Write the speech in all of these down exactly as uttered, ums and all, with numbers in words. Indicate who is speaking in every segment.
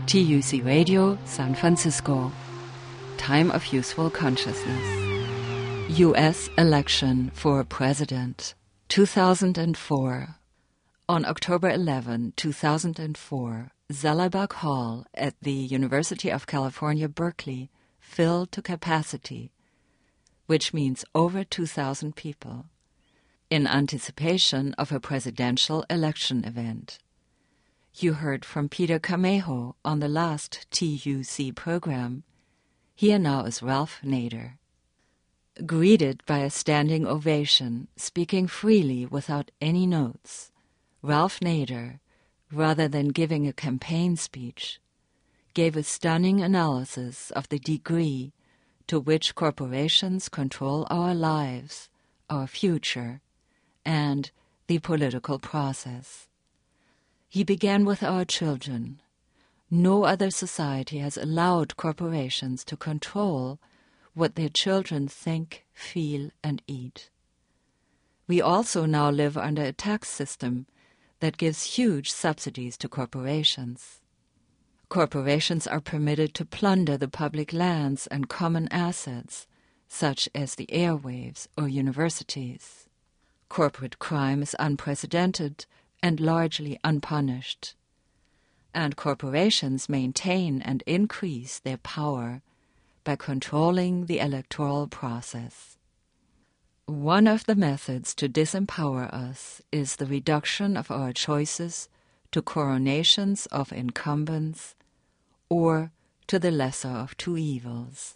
Speaker 1: T U C Radio, San Francisco. Time of Useful Consciousness. U S election for president, two thousand four. On October eleventh, two thousand four, Zellebach Hall at the University of California, Berkeley filled to capacity, which means over two thousand people, in anticipation of a presidential election event. You heard from Peter Camejo on the last T U C program. Here now is Ralph Nader. Greeted by a standing ovation, speaking freely without any notes, Ralph Nader, rather than giving a campaign speech, gave a stunning analysis of the degree to which corporations control our lives, our future, and the political process. He began with our children. No other society has allowed corporations to control what their children think, feel, and eat. We also now live under a tax system that gives huge subsidies to corporations. Corporations are permitted to plunder the public lands and common assets, such as the airwaves or universities. Corporate crime is unprecedented and largely unpunished. And corporations maintain and increase their power by controlling the electoral process. One of the methods to disempower us is the reduction of our choices to coronations of incumbents or to the lesser of two evils.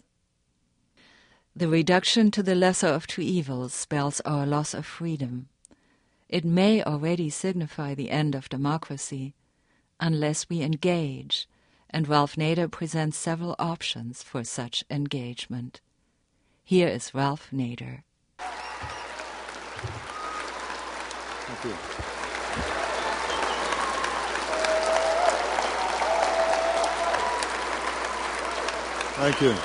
Speaker 1: The reduction to the lesser of two evils spells our loss of freedom. It may already signify the end of democracy unless we engage, and Ralph Nader presents several options for such engagement. Here is Ralph Nader.
Speaker 2: Thank you. Thank you.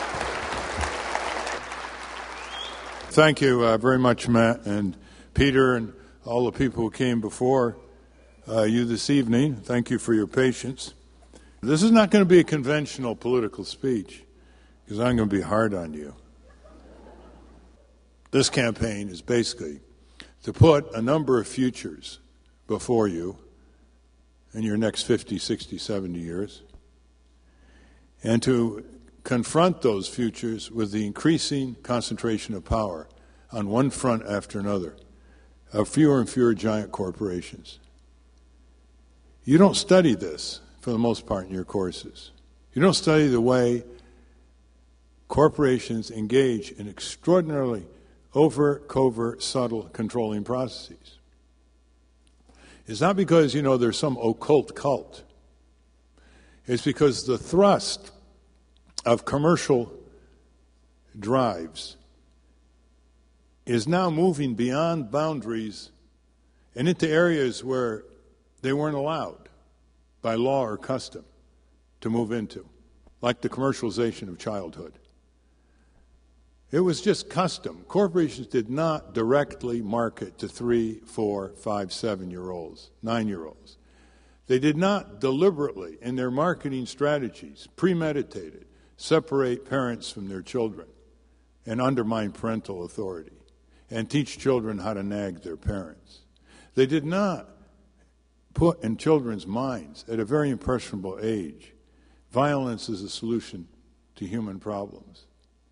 Speaker 2: Thank you uh, very much, Matt and Peter, and all the people who came before uh, you this evening. Thank you for your patience. This is not going to be a conventional political speech, because I'm going to be hard on you. This campaign is basically to put a number of futures before you in your next fifty, sixty, seventy years, and to confront those futures with the increasing concentration of power on one front after another of fewer and fewer giant corporations. You don't study this, for the most part, in your courses. You don't study the way corporations engage in extraordinarily overt, covert, subtle controlling processes. It's not because, you know, there's some occult cult. It's because the thrust of commercial drives is now moving beyond boundaries and into areas where they weren't allowed by law or custom to move into, like the commercialization of childhood. It was just custom. Corporations did not directly market to three, four, five, seven-year-olds, nine-year-olds. They did not deliberately, in their marketing strategies, premeditated, separate parents from their children and undermine parental authority and teach children how to nag their parents. They did not put in children's minds at a very impressionable age violence is a solution to human problems.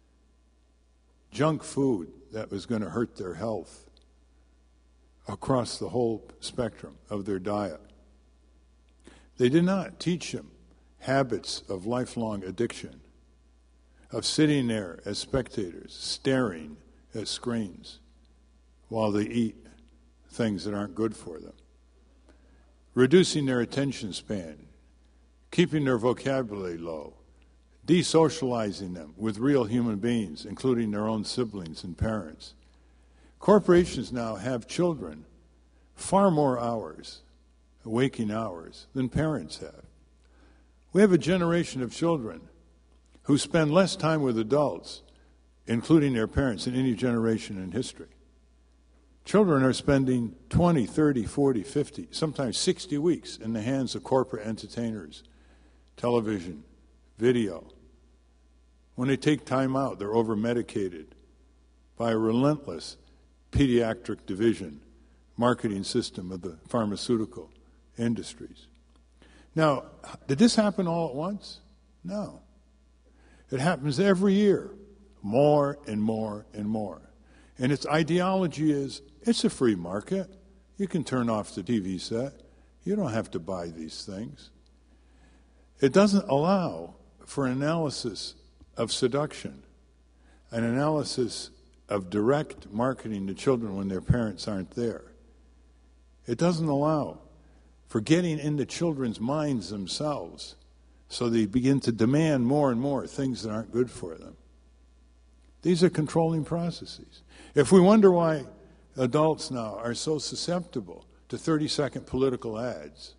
Speaker 2: Junk food that was going to hurt their health across the whole spectrum of their diet. They did not teach them habits of lifelong addiction, of sitting there as spectators, staring at screens while they eat things that aren't good for them, reducing their attention span, keeping their vocabulary low, desocializing them with real human beings, including their own siblings and parents. Corporations now have children far more hours, waking hours, than parents have. We have a generation of children who spend less time with adults, including their parents, than any generation in history. Children are spending twenty, thirty, forty, fifty, sometimes sixty weeks in the hands of corporate entertainers, television, video. When they take time out, they're over-medicated by a relentless pediatric division marketing system of the pharmaceutical industries. Now, did this happen all at once? No. It happens every year, more and more and more. And its ideology is, it's a free market. You can turn off the T V set. You don't have to buy these things. It doesn't allow for an analysis of seduction, an analysis of direct marketing to children when their parents aren't there. It doesn't allow for getting into children's minds themselves so they begin to demand more and more things that aren't good for them. These are controlling processes. If we wonder why adults now are so susceptible to thirty-second political ads,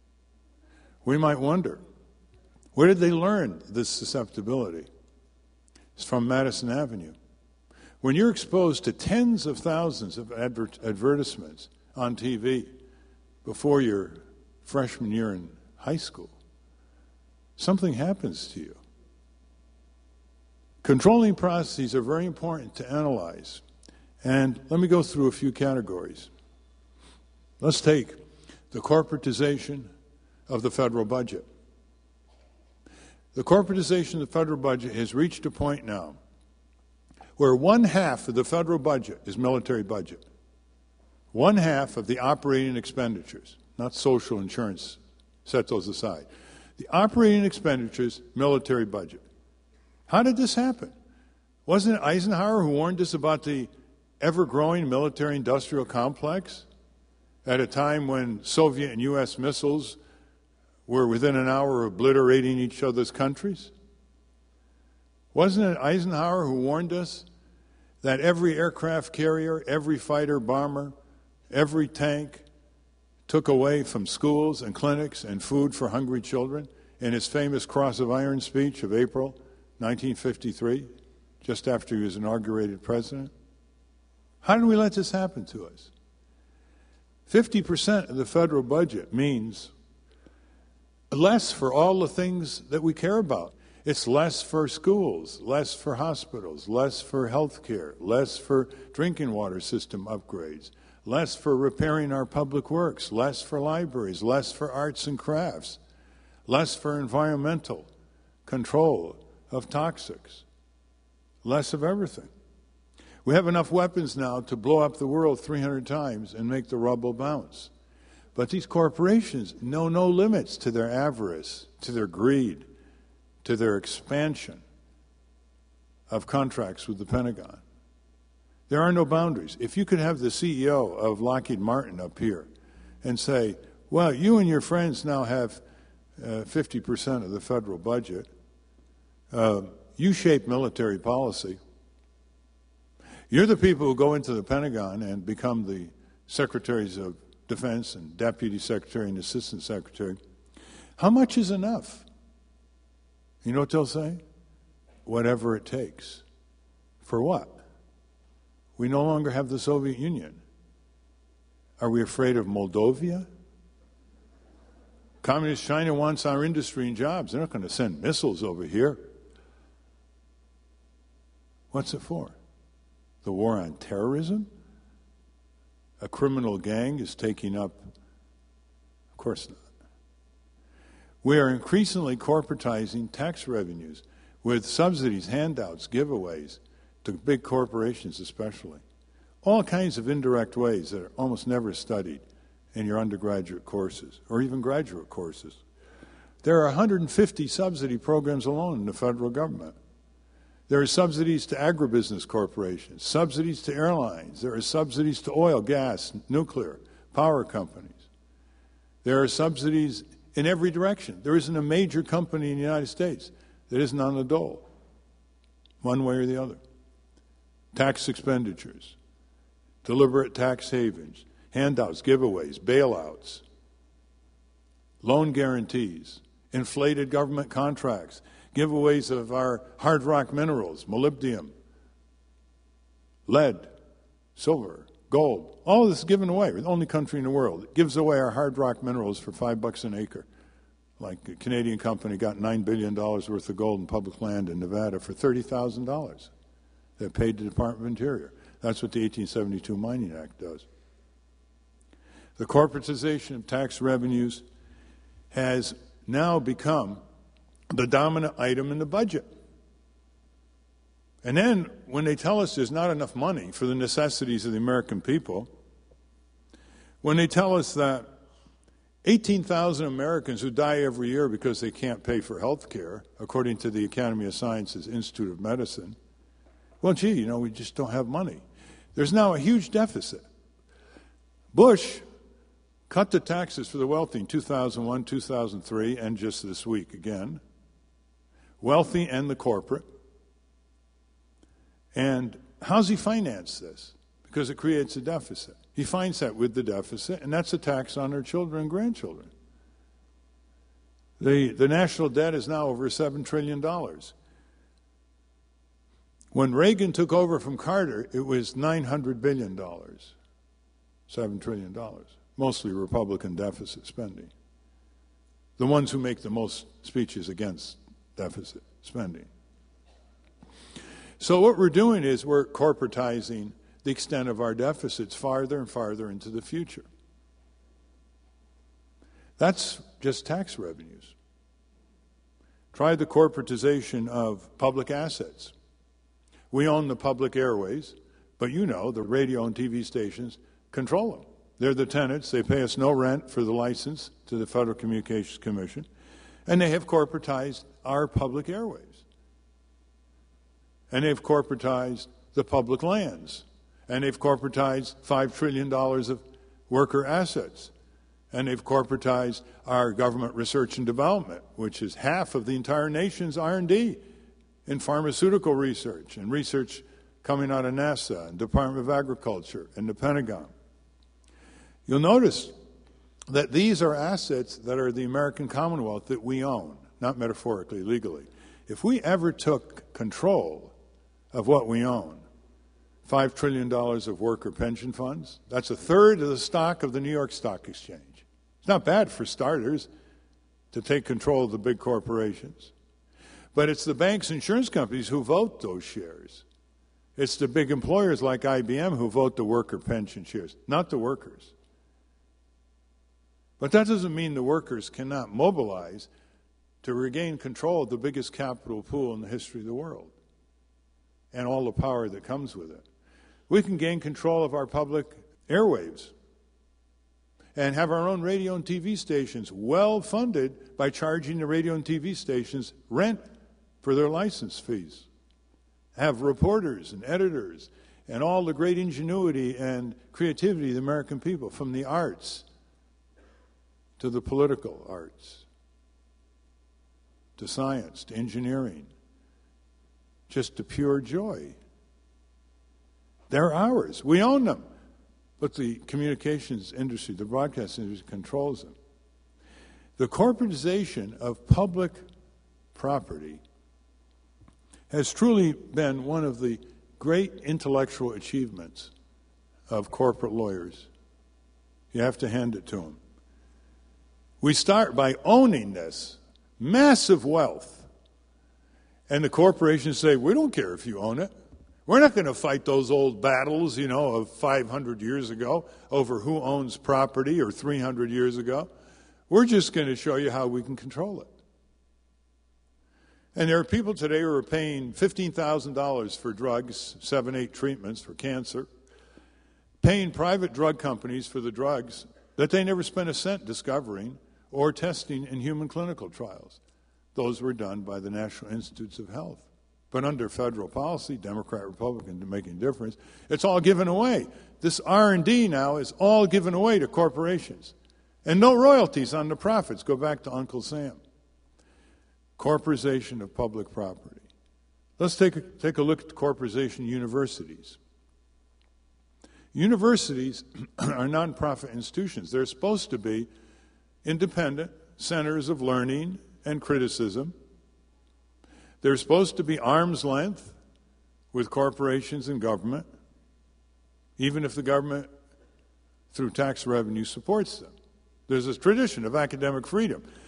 Speaker 2: we might wonder, where did they learn this susceptibility? It's from Madison Avenue. When you're exposed to tens of thousands of adver- advertisements on T V before your freshman year in high school, something happens to you. Controlling processes are very important to analyze. And let me go through a few categories. Let's take the corporatization of the federal budget. The corporatization of the federal budget has reached a point now where one half of the federal budget is military budget. One half of the operating expenditures, not social insurance, set those aside. The operating expenditures, military budget. How did this happen? Wasn't it Eisenhower who warned us about the ever-growing military-industrial complex at a time when Soviet and U S missiles were within an hour of obliterating each other's countries? Wasn't it Eisenhower who warned us that every aircraft carrier, every fighter bomber, every tank took away from schools and clinics and food for hungry children in his famous Cross of Iron speech of April nineteen fifty-three, just after he was inaugurated president? How did we let this happen to us? fifty percent of the federal budget means less for all the things that we care about. It's less for schools, less for hospitals, less for health care, less for drinking water system upgrades, less for repairing our public works, less for libraries, less for arts and crafts, less for environmental control of toxics, less of everything. We have enough weapons now to blow up the world three hundred times and make the rubble bounce. But these corporations know no limits to their avarice, to their greed, to their expansion of contracts with the Pentagon. There are no boundaries. If you could have the C E O of Lockheed Martin up here and say, well, you and your friends now have uh, fifty percent of the federal budget. Uh, you shape military policy. You're the people who go into the Pentagon and become the secretaries of defense and deputy secretary and assistant secretary. How much is enough? You know what they'll say? Whatever it takes. For what? We no longer have the Soviet Union. Are we afraid of Moldova? Communist China wants our industry and jobs. They're not going to send missiles over here. What's it for? The war on terrorism? A criminal gang is taking up? Of course not. We are increasingly corporatizing tax revenues with subsidies, handouts, giveaways to big corporations especially. All kinds of indirect ways that are almost never studied in your undergraduate courses or even graduate courses. There are one hundred fifty subsidy programs alone in the federal government. There are subsidies to agribusiness corporations, subsidies to airlines. There are subsidies to oil, gas, nuclear, power companies. There are subsidies in every direction. There isn't a major company in the United States that isn't on the dole, one way or the other. Tax expenditures, deliberate tax havens, handouts, giveaways, bailouts, loan guarantees, inflated government contracts, giveaways of our hard rock minerals, molybdenum, lead, silver, gold. All of this is given away. We're the only country in the world that gives away our hard rock minerals for five bucks an acre. Like a Canadian company got nine billion dollars worth of gold and public land in Nevada for thirty thousand dollars. They paid the Department of Interior. That's what the eighteen seventy-two Mining Act does. The corporatization of tax revenues has now become the dominant item in the budget. And then when they tell us there's not enough money for the necessities of the American people, when they tell us that eighteen thousand Americans who die every year because they can't pay for health care, according to the Academy of Sciences Institute of Medicine, well, gee, you know, we just don't have money. There's now a huge deficit. Bush cut the taxes for the wealthy in two thousand one, two thousand three, and just this week again. Wealthy and the corporate. And how's he finance this? Because it creates a deficit. He finds that with the deficit, and that's a tax on their children and grandchildren. The, the national debt is now over seven trillion dollars. When Reagan took over from Carter, it was nine hundred billion dollars, seven trillion dollars, mostly Republican deficit spending. The ones who make the most speeches against deficit spending. So what we're doing is we're corporatizing the extent of our deficits farther and farther into the future. That's just tax revenues. Try the corporatization of public assets. We own the public airways, but you know, the radio and T V stations control them. They're the tenants. They pay us no rent for the license to the Federal Communications Commission, and they have corporatized our public airways. And they've corporatized the public lands. And they've corporatized five trillion dollars of worker assets. And they've corporatized our government research and development, which is half of the entire nation's R and D in pharmaceutical research and research coming out of NASA and Department of Agriculture and the Pentagon. You'll notice that these are assets that are the American Commonwealth that we own, not metaphorically, legally. If we ever took control of what we own, five trillion dollars of worker pension funds, that's a third of the stock of the New York Stock Exchange. It's not bad for starters to take control of the big corporations. But it's the banks and insurance companies who vote those shares. It's the big employers like I B M who vote the worker pension shares, not the workers. But that doesn't mean the workers cannot mobilize to regain control of the biggest capital pool in the history of the world and all the power that comes with it. We can gain control of our public airwaves and have our own radio and T V stations well funded by charging the radio and T V stations rent for their license fees. Have reporters and editors and all the great ingenuity and creativity of the American people, from the arts to the political arts, to science, to engineering, just to pure joy. They're ours. We own them. But the communications industry, the broadcast industry, controls them. The corporatization of public property has truly been one of the great intellectual achievements of corporate lawyers. You have to hand it to them. We start by owning this massive wealth. And the corporations say, we don't care if you own it. We're not going to fight those old battles, you know, of five hundred years ago over who owns property, or three hundred years ago. We're just going to show you how we can control it. And there are people today who are paying fifteen thousand dollars for drugs, seven, eight treatments for cancer, paying private drug companies for the drugs that they never spent a cent discovering or testing in human clinical trials. Those were done by the National Institutes of Health. But under federal policy, Democrat, Republican, to make a difference, it's all given away. This R and D now is all given away to corporations. And no royalties on the profits. Go back to Uncle Sam. Corporatization of public property. Let's take a, take a look at the corporatization of universities. Universities are nonprofit institutions. They're supposed to be independent centers of learning and criticism. They're supposed to be arm's length with corporations and government, even if the government, through tax revenue, supports them. There's a tradition of academic freedom.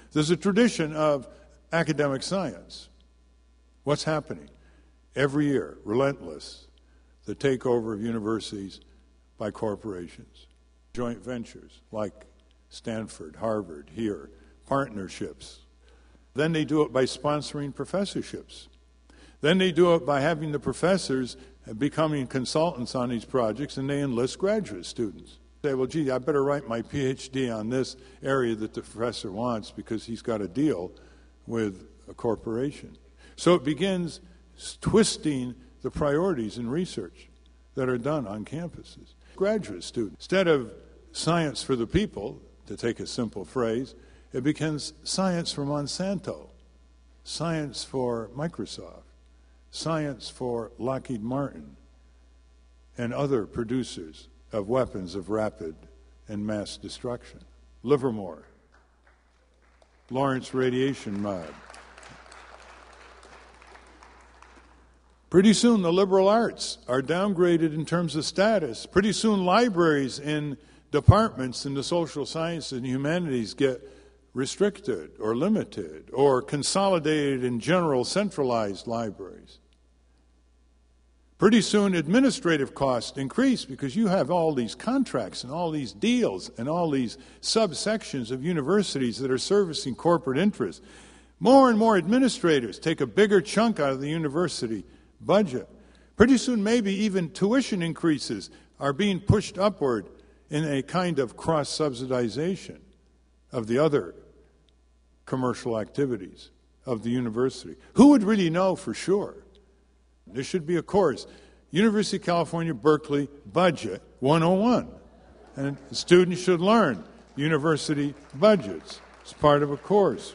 Speaker 2: There's a tradition of academic science. What's happening? Every year, relentless, the takeover of universities by corporations, joint ventures like Stanford, Harvard, here, partnerships. Then they do it by sponsoring professorships. Then they do it by having the professors becoming consultants on these projects, and they enlist graduate students. Say, well, gee, I better write my PhD on this area that the professor wants because he's got a deal with a corporation. So it begins twisting the priorities in research that are done on campuses. Graduate students, instead of science for the people, to take a simple phrase, it becomes science for Monsanto, science for Microsoft, science for Lockheed Martin, and other producers of weapons of rapid and mass destruction. Livermore, Lawrence Radiation Mod. Pretty soon the liberal arts are downgraded in terms of status. Pretty soon libraries in departments in the social sciences and humanities get restricted or limited or consolidated in general centralized libraries. Pretty soon administrative costs increase because you have all these contracts and all these deals and all these subsections of universities that are servicing corporate interests. More and more administrators take a bigger chunk out of the university budget. Pretty soon maybe even tuition increases are being pushed upward in a kind of cross-subsidization of the other commercial activities of the university. Who would really know for sure? There should be a course, University of California, Berkeley Budget one oh one. And students should learn university budgets. It's part of a course.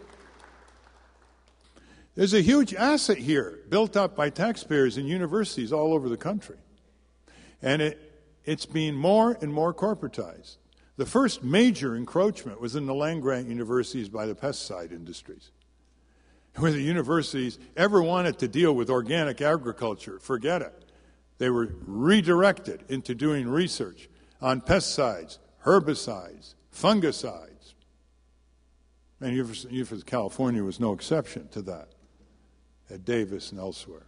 Speaker 2: There's a huge asset here built up by taxpayers in universities all over the country. And it, it's being more and more corporatized. The first major encroachment was in the land-grant universities by the pesticide industries. Where the universities ever wanted to deal with organic agriculture, forget it. They were redirected into doing research on pesticides, herbicides, fungicides. And University of California was no exception to that, at Davis and elsewhere.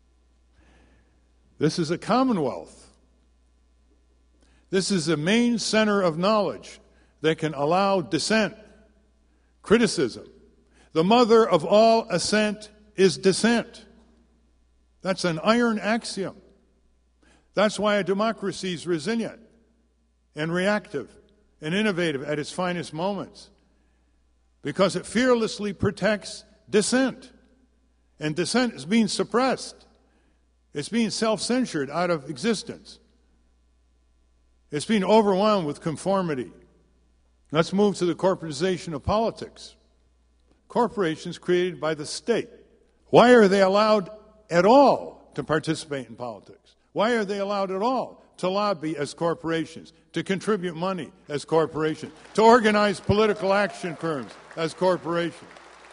Speaker 2: This is a commonwealth. This is a main center of knowledge that can allow dissent, criticism. The mother of all assent is dissent. That's an iron axiom. That's why a democracy is resilient and reactive and innovative at its finest moments, because it fearlessly protects dissent. And dissent is being suppressed. It's being self-censored out of existence. It's being overwhelmed with conformity. Let's move to the corporatization of politics. Corporations created by the state. Why are they allowed at all to participate in politics? Why are they allowed at all to lobby as corporations, to contribute money as corporations, to organize political action firms as corporations?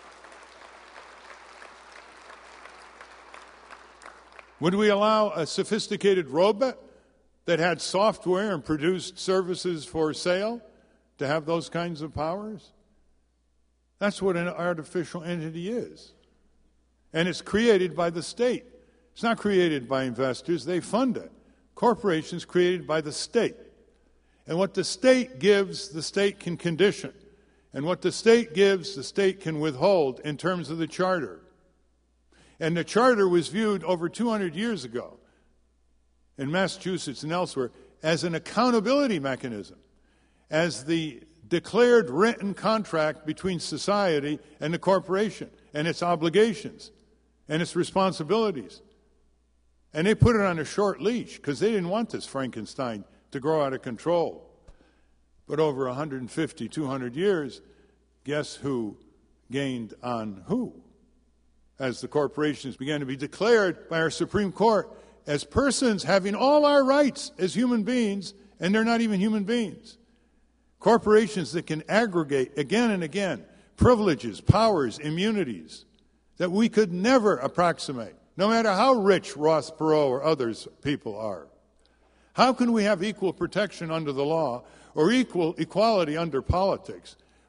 Speaker 2: Would we allow a sophisticated robot that had software and produced services for sale to have those kinds of powers? That's what an artificial entity is. And it's created by the state. It's not created by investors. They fund it. Corporations created by the state. And what the state gives, the state can condition. And what the state gives, the state can withhold in terms of the charter. And the charter was viewed over two hundred years ago in Massachusetts and elsewhere as an accountability mechanism, as the declared written contract between society and the corporation and its obligations and its responsibilities. And they put it on a short leash because they didn't want this Frankenstein to grow out of control. But over one hundred fifty, two hundred years, guess who gained on who? As the corporations began to be declared by our Supreme Court as persons having all our rights as human beings, and they're not even human beings. Corporations that can aggregate again and again privileges, powers, immunities that we could never approximate, no matter how rich Ross Perot or others people are. How can we have equal protection under the law or equal equality under politics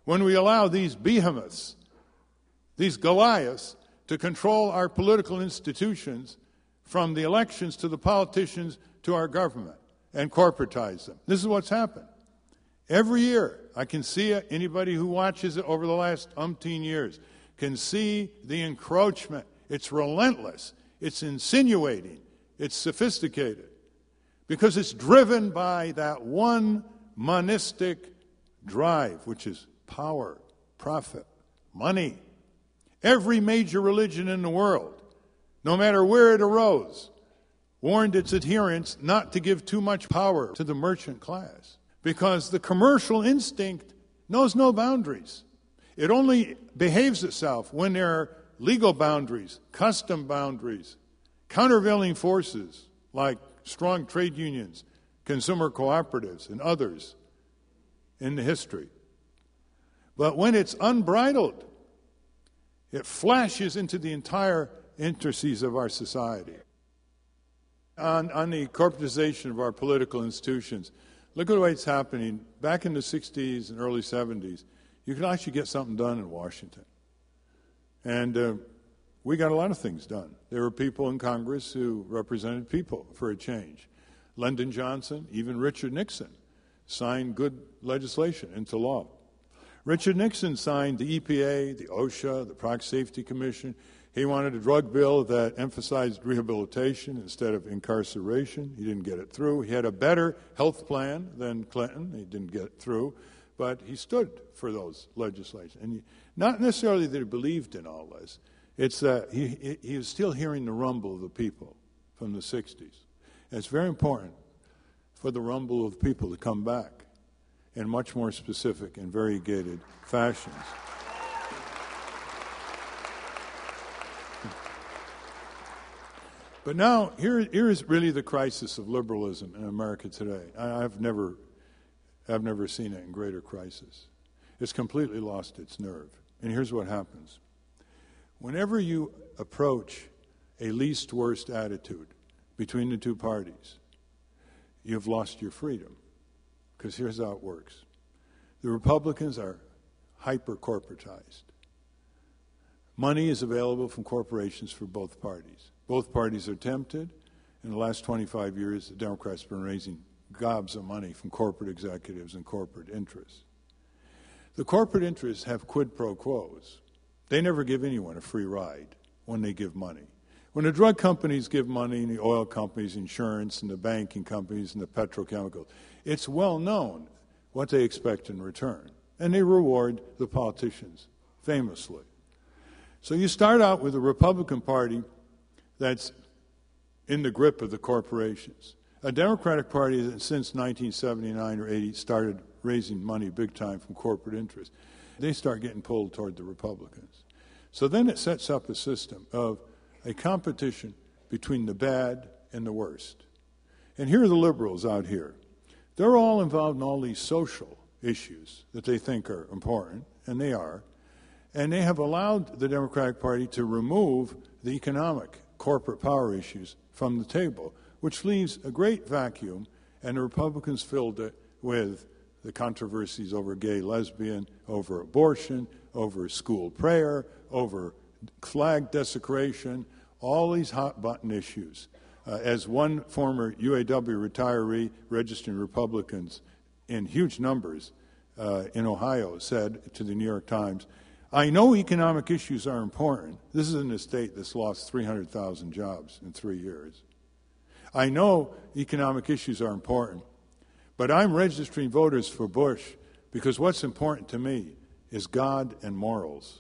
Speaker 2: when we allow these behemoths, these Goliaths, to control our political institutions, from the elections to the politicians to our government, and corporatize them. This is what's happened. Every year, I can see it. Anybody who watches it over the last umpteen years can see the encroachment. It's relentless. It's insinuating. It's sophisticated. Because it's driven by that one monistic drive, which is power, profit, money. Every major religion in the world, no matter where it arose, warned its adherents not to give too much power to the merchant class, because the commercial instinct knows no boundaries. It only behaves itself when there are legal boundaries, custom boundaries, countervailing forces like strong trade unions, consumer cooperatives, and others in the history. But when it's unbridled, it flashes into the entire intricacies of our society. On, on the corporatization of our political institutions, look at the way it's happening. Back in the sixties and early seventies, you could actually get something done in Washington. And uh, we got a lot of things done. There were people in Congress who represented people for a change. Lyndon Johnson, even Richard Nixon, signed good legislation into law. Richard Nixon signed the E P A, the OSHA, the Product Safety Commission. He wanted a drug bill that emphasized rehabilitation instead of incarceration. He didn't get it through. He had a better health plan than Clinton. He didn't get it through. But he stood for those legislation. And he, not necessarily that he believed in all this. It's that he, he, he was still hearing the rumble of the people from the sixties. And it's very important for the rumble of people to come back in much more specific and variegated fashions. But now, here, here is really the crisis of liberalism in America today. I, I've never, I've never seen it in greater crisis. It's completely lost its nerve. And here's what happens. Whenever you approach a least worst attitude between the two parties, you've lost your freedom. Because here's how it works. The Republicans are hyper-corporatized. Money is available from corporations for both parties. Both parties are tempted. In the last twenty-five years, the Democrats have been raising gobs of money from corporate executives and corporate interests. The corporate interests have quid pro quos. They never give anyone a free ride when they give money. When the drug companies give money, and the oil companies, insurance, and the banking companies, and the petrochemicals, it's well known what they expect in return. And they reward the politicians, famously. So you start out with a Republican Party that's in the grip of the corporations. A Democratic Party that since nineteen seventy-nine or eighty started raising money big time from corporate interests. They start getting pulled toward the Republicans. So then it sets up a system of a competition between the bad and the worst. And here are the liberals out here. They're all involved in all these social issues that they think are important, and they are. And they have allowed the Democratic Party to remove the economic corporate power issues from the table, which leaves a great vacuum, and the Republicans filled it with the controversies over gay, lesbian, over abortion, over school prayer, over flag desecration, all these hot-button issues. Uh, as one former U A W retiree registering Republicans in huge numbers uh, in Ohio said to the New York Times, I know economic issues are important. This is in a state that's lost three hundred thousand jobs in three years. I know economic issues are important, but I'm registering voters for Bush because what's important to me is God and morals.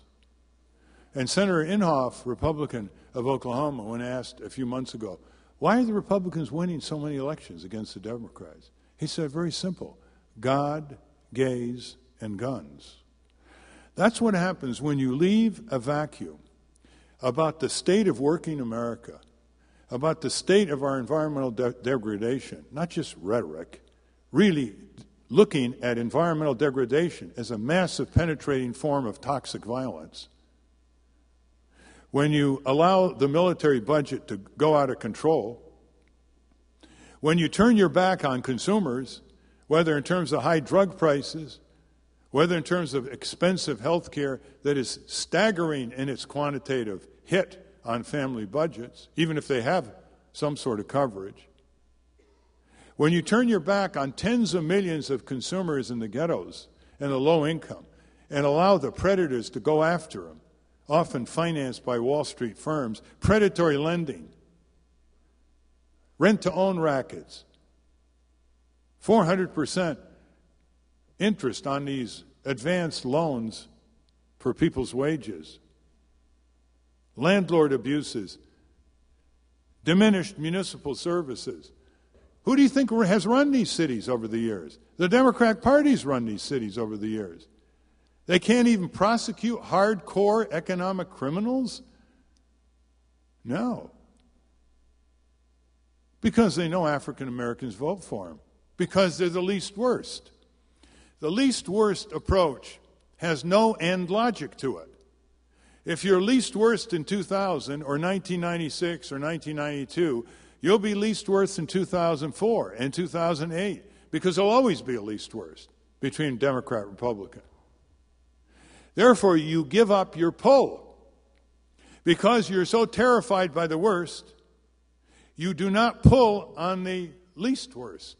Speaker 2: And Senator Inhofe, Republican of Oklahoma, when asked a few months ago, why are the Republicans winning so many elections against the Democrats? He said, very simple, God, gays, and guns. That's what happens when you leave a vacuum about the state of working America, about the state of our environmental de- degradation, not just rhetoric, really looking at environmental degradation as a massive penetrating form of toxic violence. When you allow the military budget to go out of control, when you turn your back on consumers, whether in terms of high drug prices whether in terms of expensive health care that is staggering in its quantitative hit on family budgets, even if they have some sort of coverage. When you turn your back on tens of millions of consumers in the ghettos and the low income and allow the predators to go after them, often financed by Wall Street firms, predatory lending, rent-to-own rackets, four hundred percent interest on these advanced loans for people's wages, landlord abuses, diminished municipal services. Who do you think has run these cities over the years? The Democratic Party's run these cities over the years. They can't even prosecute hardcore economic criminals? No. Because they know African Americans vote for them. Because they're the least worst. The least worst approach has no end logic to it. If you're least worst in two thousand or nineteen ninety-six or nineteen ninety-two, you'll be least worst in two thousand four and two thousand eight, because there'll always be a least worst between Democrat and Republican. Therefore, you give up your poll. Because you're so terrified by the worst, you do not pull on the least worst.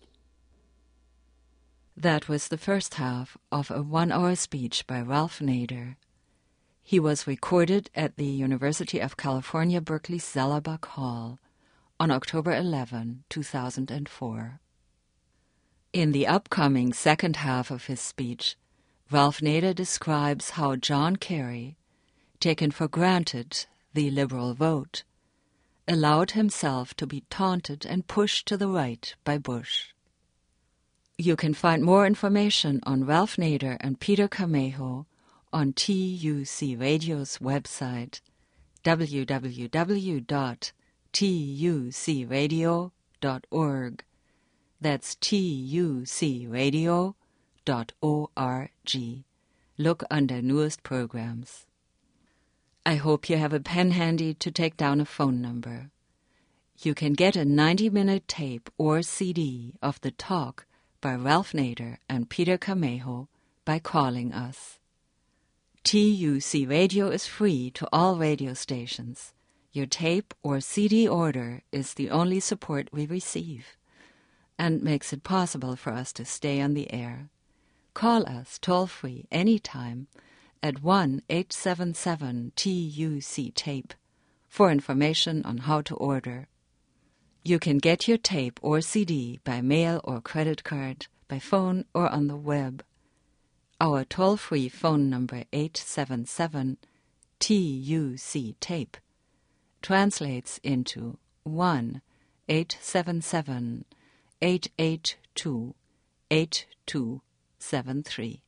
Speaker 1: That was the first half of a one-hour speech by Ralph Nader. He was recorded at the University of California, Berkeley Zellerbach Hall on October eleventh, two thousand four. In the upcoming second half of his speech, Ralph Nader describes how John Kerry, taken for granted the liberal vote, allowed himself to be taunted and pushed to the right by Bush. You can find more information on Ralph Nader and Peter Camejo on T U C Radio's website, w w w dot t u c radio dot org. That's t u c radio dot org. Look under newest programs. I hope you have a pen handy to take down a phone number. You can get a ninety-minute tape or C D of the talk by Ralph Nader and Peter Camejo by calling us. T U C Radio is free to all radio stations. Your tape or C D order is the only support we receive and makes it possible for us to stay on the air. Call us toll-free anytime at one eight seven seven T U C tape for information on how to order. You can get your tape or C D by mail or credit card, by phone or on the web. Our toll-free phone number eight seven seven T U C tape translates into one eight seven seven eight eight two eight two seven three.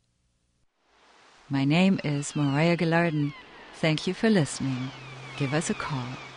Speaker 1: My name is Mariah Gillardin. Thank you for listening. Give us a call.